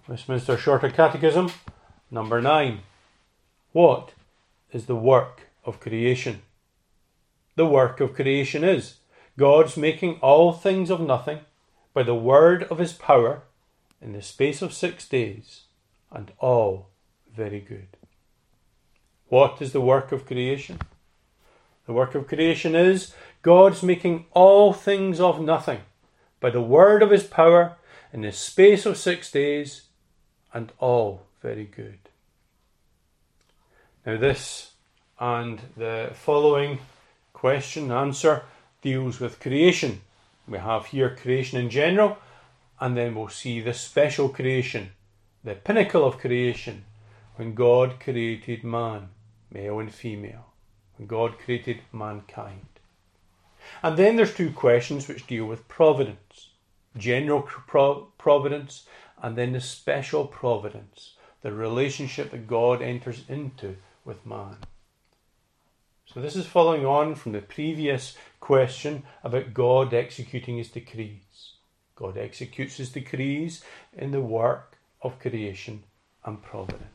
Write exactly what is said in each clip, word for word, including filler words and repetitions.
Westminster Shorter Catechism, number nine. What is the work of creation? The work of creation is God's making all things of nothing by the word of his power in the space of six days, and all very good. What is the work of creation? The work of creation is God's making all things of nothing by the word of his power in the space of six days, and all very good. Now this and the following question answer deals with creation. We have here creation in general, and then we'll see the special creation, the pinnacle of creation, when God created man, male and female, when God created mankind. And then there's two questions which deal with providence, general pro- providence, and then the special providence, the relationship that God enters into with man. So this is following on from the previous question about God executing his decrees. God executes his decrees in the work of creation and providence.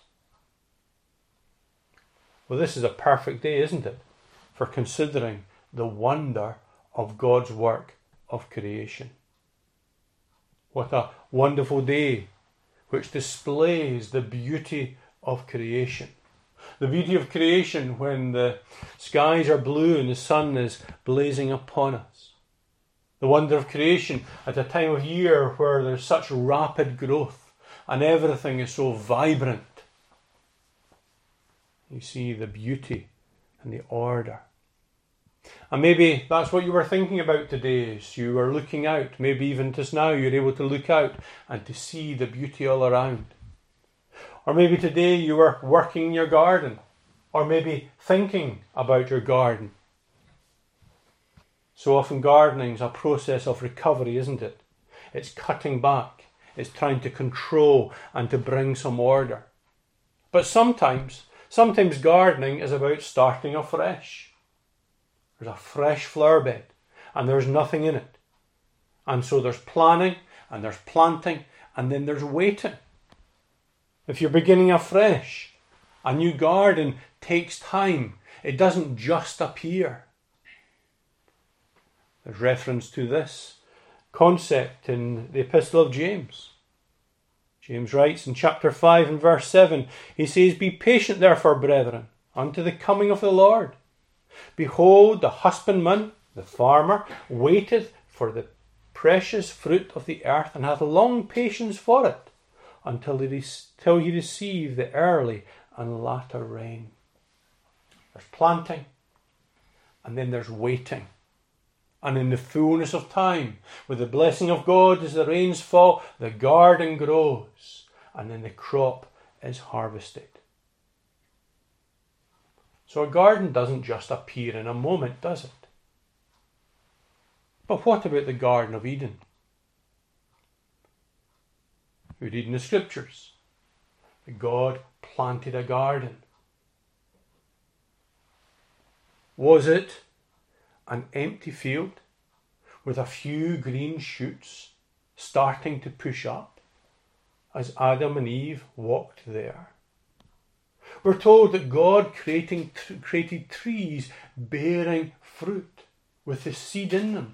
Well, this is a perfect day, isn't it, for considering the wonder of God's work of creation. What a wonderful day which displays the beauty of creation. The beauty of creation when the skies are blue and the sun is blazing upon us. The wonder of creation at a time of year where there's such rapid growth and everything is so vibrant. You see the beauty and the order. And maybe that's what you were thinking about today as you were looking out. Maybe even just now you're able to look out and to see the beauty all around. Or maybe today you were working in your garden, or maybe thinking about your garden. So often gardening is a process of recovery, isn't it? It's cutting back, it's trying to control and to bring some order. But sometimes, sometimes gardening is about starting afresh. There's a fresh flower bed and there's nothing in it. And so there's planning and there's planting and then there's waiting. If you're beginning afresh, a new garden takes time. It doesn't just appear. There's reference to this concept in the Epistle of James. James writes in chapter five and verse seven, he says, "Be patient therefore, brethren, unto the coming of the Lord. Behold, the husbandman, the farmer, waiteth for the precious fruit of the earth, and hath long patience for it, until he, till he receive the early and latter rain." There's planting, and then there's waiting. And in the fullness of time, with the blessing of God as the rains fall, the garden grows, and then the crop is harvested. So a garden doesn't just appear in a moment, does it? But what about the Garden of Eden? We read in the scriptures that God planted a garden. Was it an empty field with a few green shoots starting to push up as Adam and Eve walked there? We're told that God creating, created trees bearing fruit with the seed in them.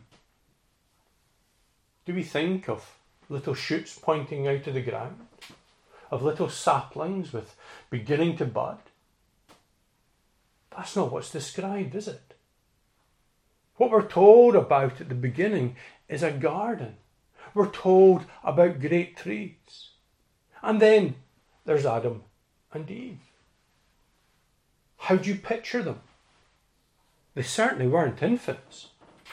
Do we think of little shoots pointing out of the ground, of little saplings with beginning to bud? That's not what's described, is it? What we're told about at the beginning is a garden. We're told about great trees. And then there's Adam and Eve. How do you picture them? They certainly weren't infants.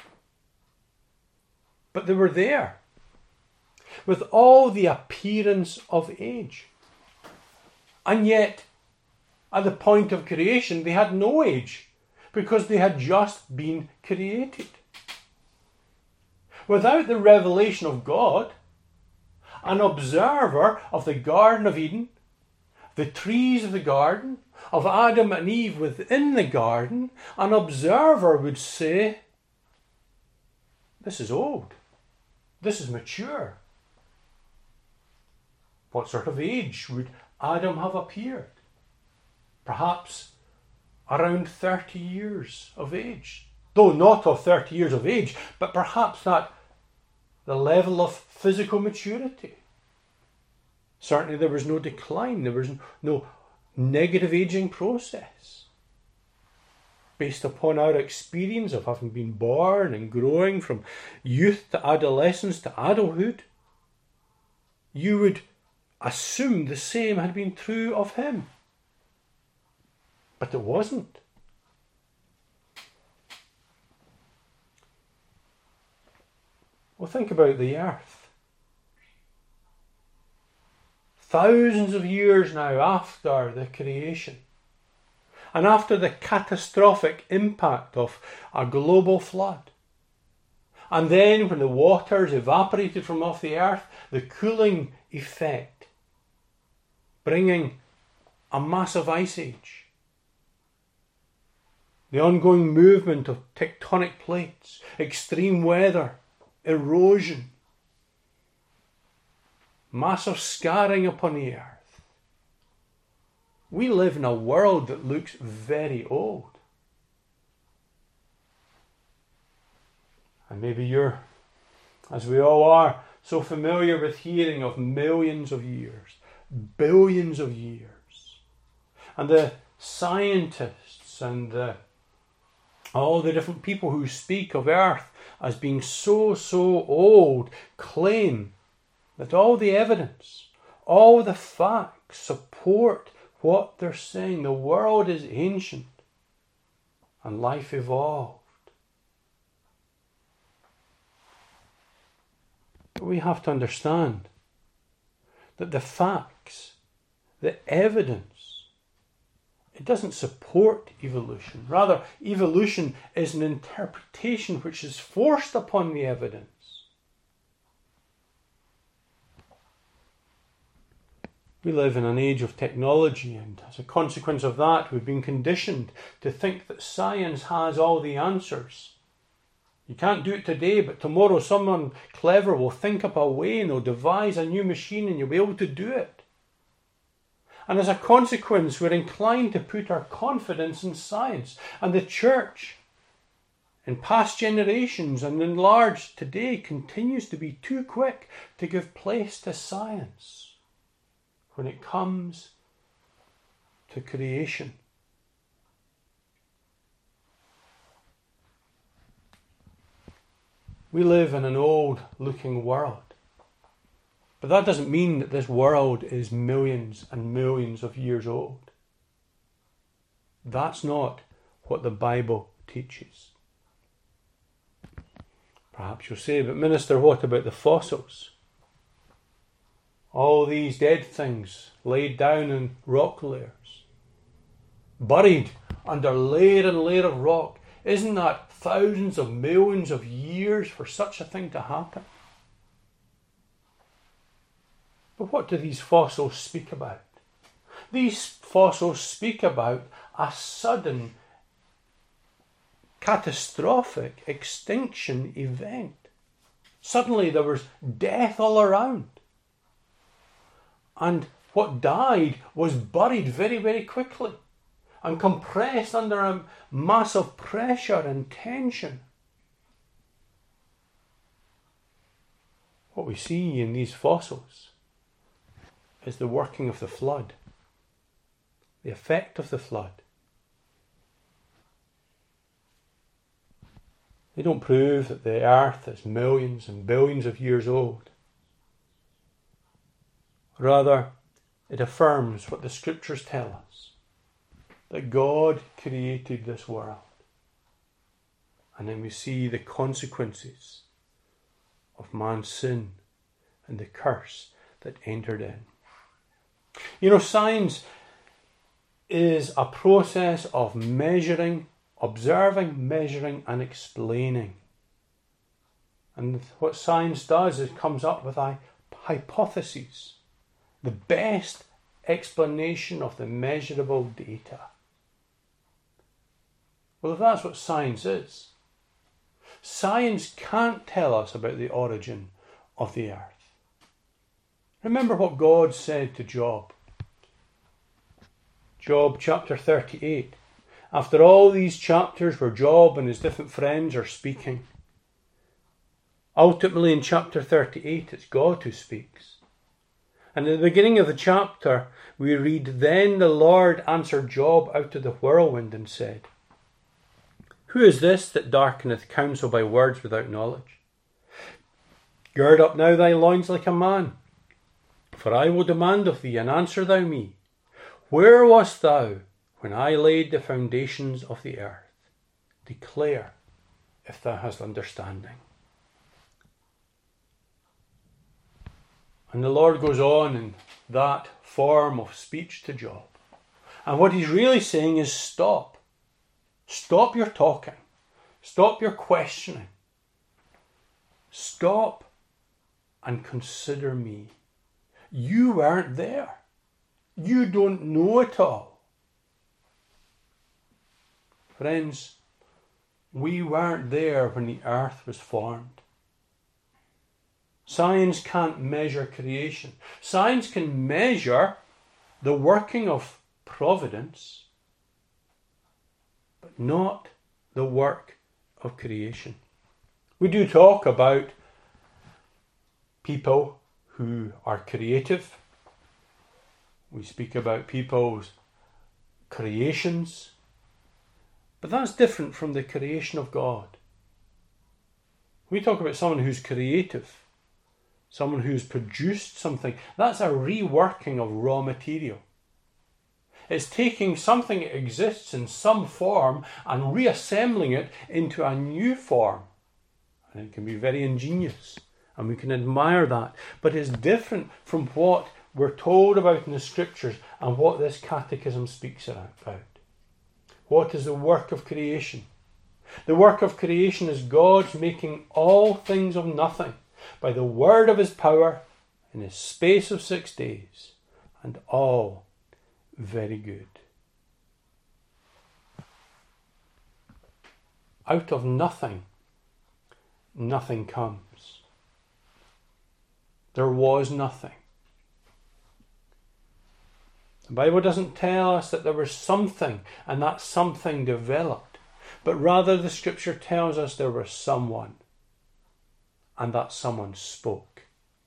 But they were there, with all the appearance of age. And yet, at the point of creation, they had no age, because they had just been created. Without the revelation of God, an observer of the Garden of Eden, the trees of the garden, of Adam and Eve within the garden, an observer would say, this is old. This is mature. What sort of age would Adam have appeared? Perhaps around thirty years of age. Though not of thirty years of age, but perhaps that the level of physical maturity. Certainly there was no decline, there was no negative aging process. Based upon our experience of having been born and growing from youth to adolescence to adulthood, you would assume the same had been true of him. But it wasn't. Well, think about the earth. Thousands of years now after the creation, and after the catastrophic impact of a global flood, and then when the waters evaporated from off the earth, the cooling effect, bringing a massive ice age. The ongoing movement of tectonic plates, extreme weather, erosion, massive scarring upon the earth. We live in a world that looks very old. And maybe you're, as we all are, so familiar with hearing of millions of years, billions of years. And the scientists and the, all the different people who speak of Earth as being so, so old claim that all the evidence, all the facts support what they're saying. The world is ancient and life evolved. But we have to understand that the facts, the evidence, it doesn't support evolution. Rather, evolution is an interpretation which is forced upon the evidence. We live in an age of technology, and as a consequence of that, we've been conditioned to think that science has all the answers. You can't do it today, but tomorrow someone clever will think up a way and they'll devise a new machine and you'll be able to do it. And as a consequence, we're inclined to put our confidence in science. And the church, in past generations and in large today, continues to be too quick to give place to science when it comes to creation. We live in an old-looking world. But that doesn't mean that this world is millions and millions of years old. That's not what the Bible teaches. Perhaps you'll say, but minister, what about the fossils? All these dead things laid down in rock layers, buried under layer and layer of rock. Isn't that thousands of millions of years for such a thing to happen? But what do these fossils speak about? These fossils speak about a sudden, catastrophic extinction event. Suddenly there was death all around. And what died was buried very, very quickly and compressed under a massive pressure and tension. What we see in these fossils is the working of the flood, the effect of the flood. They don't prove that the earth is millions and billions of years old. Rather, it affirms what the scriptures tell us, that God created this world. And then we see the consequences of man's sin and the curse that entered in. You know, science is a process of measuring, observing, measuring and explaining. And what science does is it comes up with a hypothesis, the best explanation of the measurable data. Well, if that's what science is, science can't tell us about the origin of the earth. Remember what God said to Job. Job chapter thirty-eight. After all these chapters where Job and his different friends are speaking, ultimately in chapter thirty-eight it's God who speaks. And at the beginning of the chapter we read, "Then the Lord answered Job out of the whirlwind and said, Who is this that darkeneth counsel by words without knowledge? Gird up now thy loins like a man, for I will demand of thee, and answer thou me. Where wast thou when I laid the foundations of the earth? Declare if thou hast understanding." And the Lord goes on in that form of speech to Job. And what he's really saying is stop. Stop your talking. Stop your questioning. Stop and consider me. You weren't there. You don't know it all. Friends, we weren't there when the earth was formed. Science can't measure creation. Science can measure the working of providence, but not the work of creation. We do talk about people who are creative. We speak about people's creations, but that's different from the creation of God. We talk about someone who's creative, someone who's produced something. That's a reworking of raw material. It's taking something that exists in some form and reassembling it into a new form. And it can be very ingenious, and we can admire that. But it's different from what we're told about in the scriptures and what this catechism speaks about. What is the work of creation? The work of creation is God's making all things of nothing by the word of his power in a space of six days, and all very good. Out of nothing, nothing comes. There was nothing. The Bible doesn't tell us that there was something and that something developed, but rather the scripture tells us there was someone, and that someone spoke.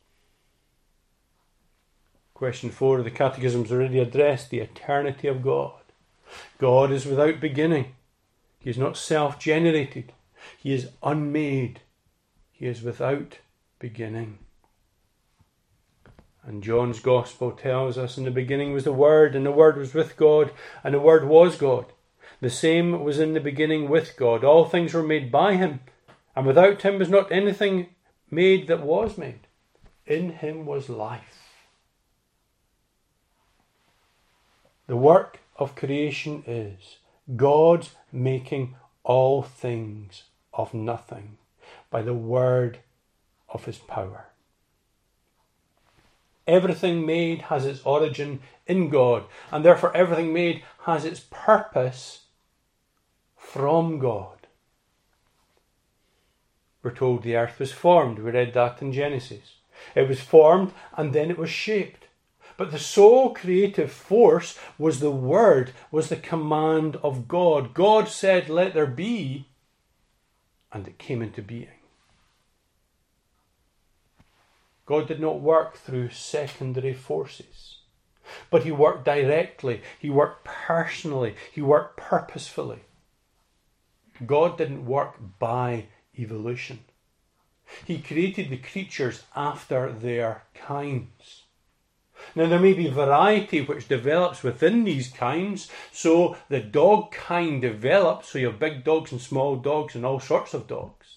Question four of the Catechism is already addressed, the eternity of God. God is without beginning. He is not self-generated. He is unmade. He is without beginning. And John's Gospel tells us, in the beginning was the Word, and the Word was with God, and the Word was God. The same was in the beginning with God. All things were made by him, and without him was not anything made that was made. In him was life. The work of creation is God's making all things of nothing by the word of his power. Everything made has its origin in God, and therefore everything made has its purpose from God. We're told the earth was formed. We read that in Genesis. It was formed and then it was shaped. But the sole creative force was the word, was the command of God. God said, "Let there be," and it came into being. God did not work through secondary forces, but he worked directly. He worked personally. He worked purposefully. God didn't work by evolution. He created the creatures after their kinds. Now there may be variety which develops within these kinds. So the dog kind develops, so you have big dogs and small dogs and all sorts of dogs.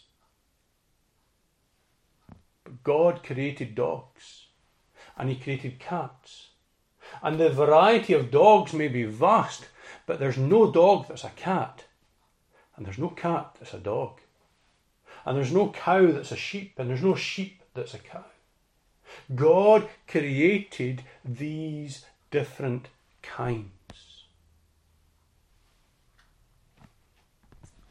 But God created dogs, and he created cats. And the variety of dogs may be vast, but there's no dog that's a cat, and there's no cat that's a dog. And there's no cow that's a sheep, and there's no sheep that's a cow. God created these different kinds.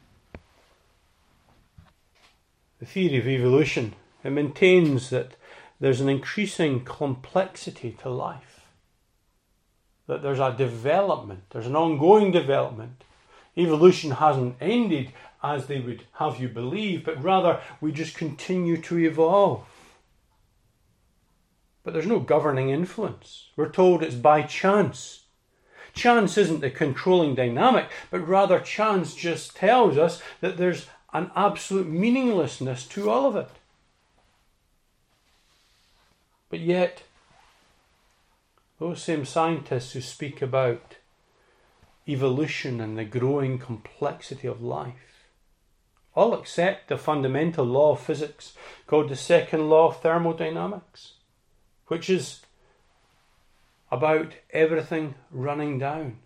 The theory of evolution, it maintains that there's an increasing complexity to life. That there's a development, there's an ongoing development. Evolution hasn't ended as they would have you believe, but rather we just continue to evolve. But there's no governing influence. We're told it's by chance. Chance isn't the controlling dynamic, but rather chance just tells us that there's an absolute meaninglessness to all of it. But yet, those same scientists who speak about evolution and the growing complexity of life all accept the fundamental law of physics called the second law of thermodynamics, which is about everything running down.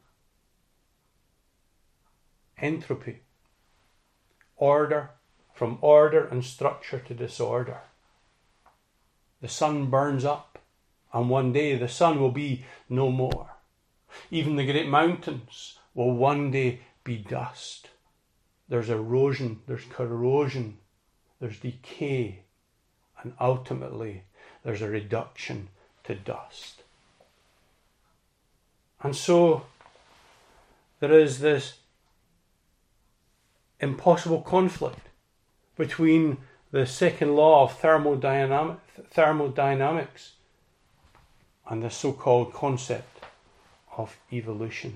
Entropy. Order, from order and structure to disorder. The sun burns up, and one day the sun will be no more. Even the great mountains will one day be dust. There's erosion, there's corrosion, there's decay, and ultimately there's a reduction to dust. And so there is this impossible conflict between the second law of thermodynamic, thermodynamics and the so-called concept of evolution.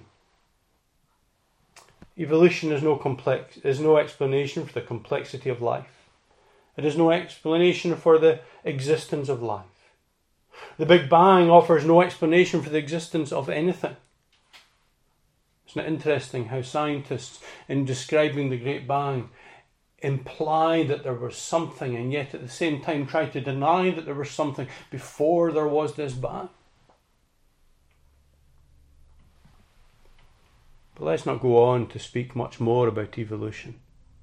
Evolution is no complex, is no explanation for the complexity of life. It is no explanation for the existence of life. The Big Bang offers no explanation for the existence of anything. Isn't it interesting how scientists, in describing the Great Bang, imply that there was something and yet at the same time try to deny that there was something before there was this bang? But let's not go on to speak much more about evolution.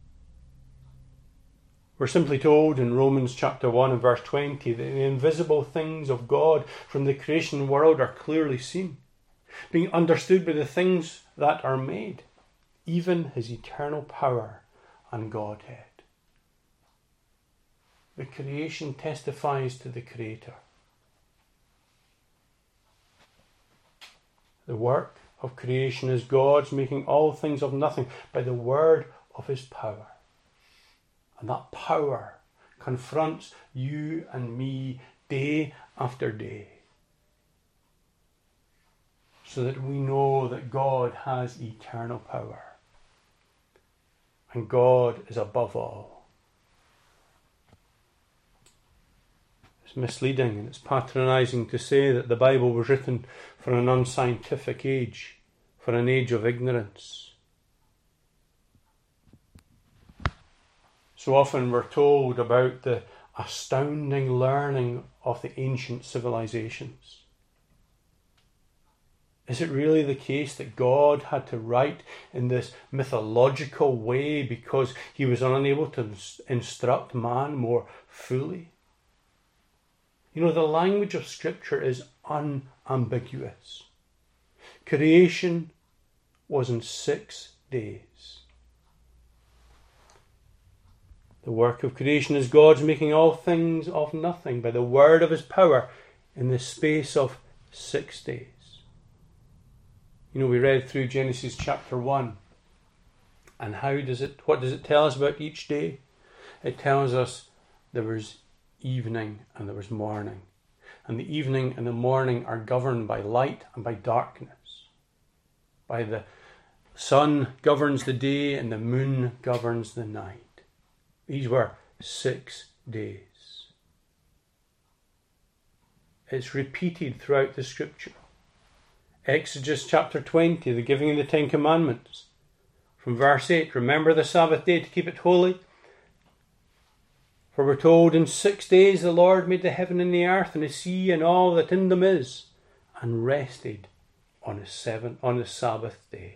We're simply told in Romans chapter one and verse twenty that the invisible things of God from the creation world are clearly seen, being understood by the things that are made, even his eternal power and Godhead. The creation testifies to the Creator. The work of creation is God's making all things of nothing by the word of his power. And that power confronts you and me day after day, so that we know that God has eternal power. And God is above all. It's misleading and it's patronising to say that the Bible was written for an unscientific age, for an age of ignorance. So often we're told about the astounding learning of the ancient civilizations. Is it really the case that God had to write in this mythological way because he was unable to instruct man more fully? You know, the language of Scripture is unambiguous. Creation was in six days. The work of creation is God's making all things of nothing by the word of his power in the space of six days. You know, we read through Genesis chapter one. And how does it, what does it tell us about each day? It tells us there was evening and there was morning. And the evening and the morning are governed by light and by darkness. By the sun governs the day and the moon governs the night. These were six days. It's repeated throughout the Scripture. Exodus chapter twenty, the giving of the Ten Commandments. From verse eight, remember the Sabbath day to keep it holy. For we're told, in six days the Lord made the heaven and the earth and the sea and all that in them is, and rested on the seventh, on the Sabbath day.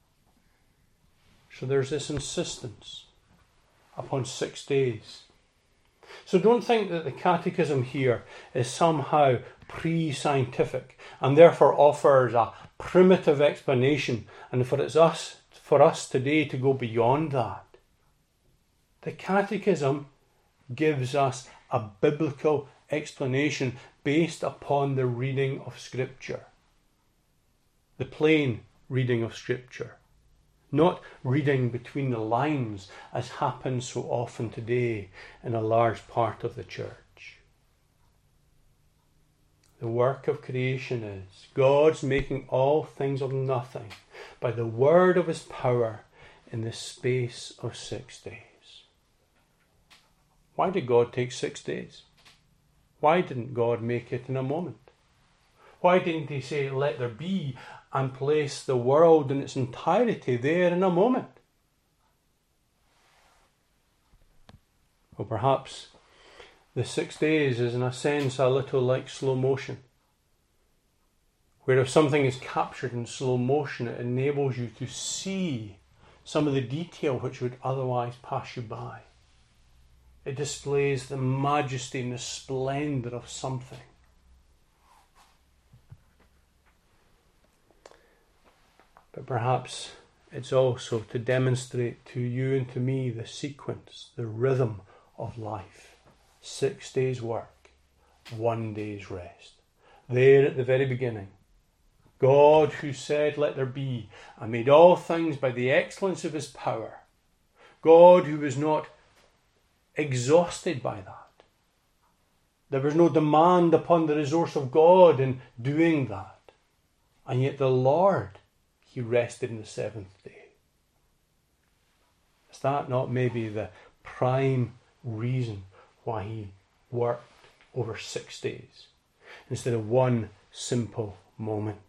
So there's this insistence upon six days. So don't think that the catechism here is somehow pre-scientific and therefore offers a primitive explanation, and for it's us for us today to go beyond that. The catechism gives us a biblical explanation based upon the reading of Scripture. The plain reading of Scripture. Not reading between the lines as happens so often today in a large part of the church. The work of creation is God's making all things of nothing by the word of his power in the space of six days. Why did God take six days? Why didn't God make it in a moment? Why didn't he say, let there be, and place the world in its entirety there in a moment? Well, perhaps the six days is in a sense a little like slow motion, where if something is captured in slow motion, it enables you to see some of the detail which would otherwise pass you by. It displays the majesty and the splendour of something. But perhaps it's also to demonstrate to you and to me the sequence, the rhythm of life. Six days work, one day's rest. There at the very beginning, God who said, let there be, and made all things by the excellence of his power. God who was not exhausted by that. There was no demand upon the resource of God in doing that. And yet the Lord, he rested in the seventh day. Is that not maybe the prime reason why he worked over six days instead of one simple moment?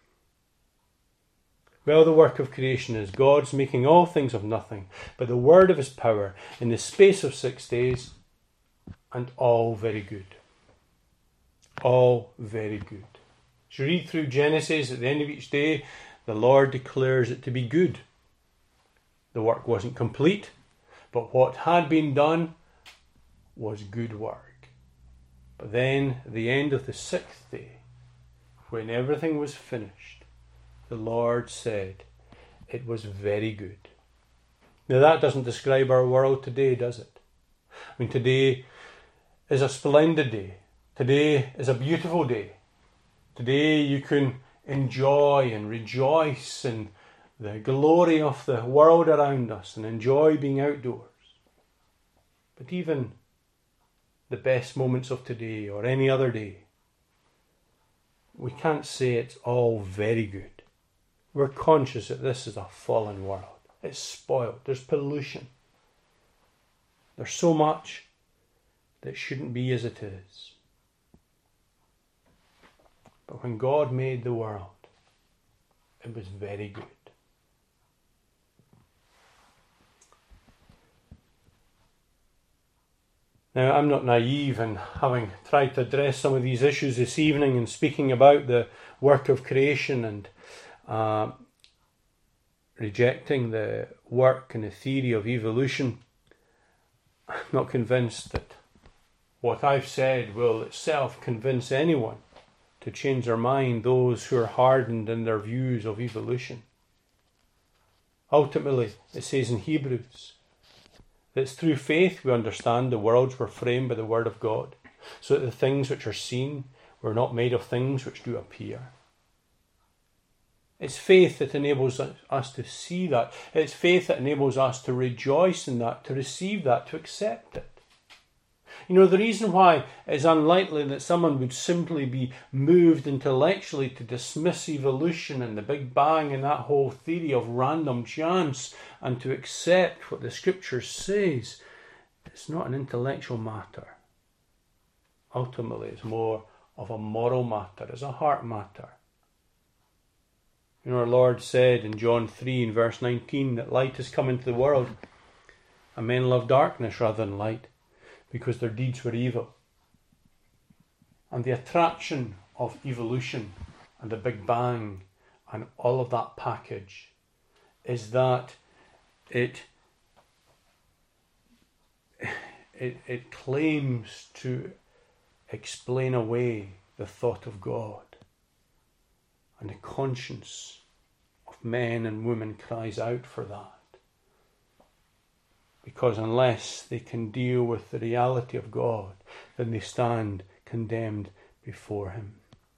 Well, the work of creation is God's making all things of nothing by the word of his power in the space of six days, and all very good. All very good. As you read through Genesis, at the end of each day, the Lord declares it to be good. The work wasn't complete, but what had been done was good work. But then, at the end of the sixth day, when everything was finished, the Lord said, it was very good. Now that doesn't describe our world today, does it? I mean, today is a splendid day. Today is a beautiful day. Today you can enjoy and rejoice in the glory of the world around us and enjoy being outdoors. But even the best moments of today or any other day, we can't say it's all very good. We're conscious that this is a fallen world. It's spoiled. There's pollution. There's so much that shouldn't be as it is. But when God made the world, it was very good. Now, I'm not naive in having tried to address some of these issues this evening and speaking about the work of creation and uh, rejecting the work and the theory of evolution. I'm not convinced that what I've said will itself convince anyone to change their mind, those who are hardened in their views of evolution. Ultimately, it says in Hebrews that it's through faith we understand the worlds were framed by the word of God, so that the things which are seen were not made of things which do appear. It's faith that enables us to see that. It's faith that enables us to rejoice in that, to receive that, to accept it. You know, the reason why it's unlikely that someone would simply be moved intellectually to dismiss evolution and the Big Bang and that whole theory of random chance and to accept what the Scripture says, it's not an intellectual matter. Ultimately, it's more of a moral matter, it's a heart matter. You know, our Lord said in John three in verse nineteen that light has come into the world and men love darkness rather than light because their deeds were evil. And the attraction of evolution and the Big Bang and all of that package is that it it, it claims to explain away the thought of God. And the conscience of men and women cries out for that. Because unless they can deal with the reality of God, then they stand condemned before him.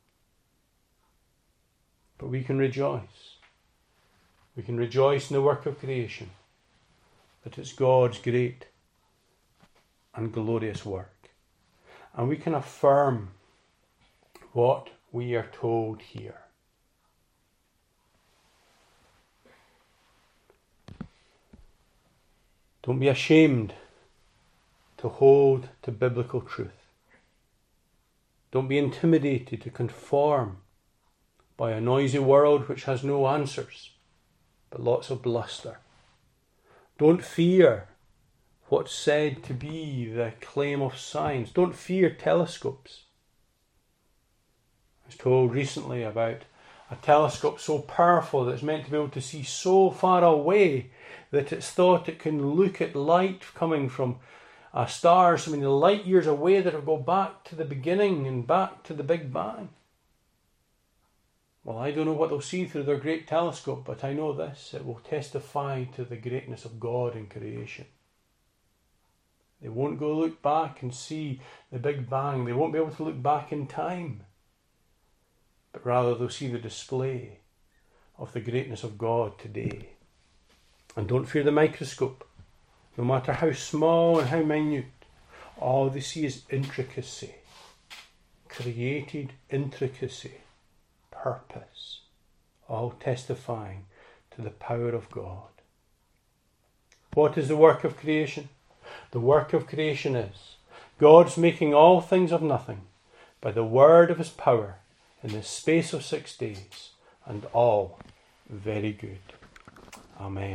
But we can rejoice. We can rejoice in the work of creation, that it's God's great and glorious work. And we can affirm what we are told here. Don't be ashamed to hold to biblical truth. Don't be intimidated to conform by a noisy world which has no answers, but lots of bluster. Don't fear what's said to be the claim of science. Don't fear telescopes. I was told recently about a telescope so powerful that it's meant to be able to see so far away that it's thought it can look at light coming from a star so many light years away that it'll go back to the beginning and back to the Big Bang. Well, I don't know what they'll see through their great telescope, but I know this: it will testify to the greatness of God in creation. They won't go look back and see the Big Bang. They won't be able to look back in time. But rather they'll see the display of the greatness of God today. And don't fear the microscope. No matter how small and how minute, all they see is intricacy. Created intricacy. Purpose. All testifying to the power of God. What is the work of creation? The work of creation is God's making all things of nothing by the word of his power in the space of six days, and all very good. Amen.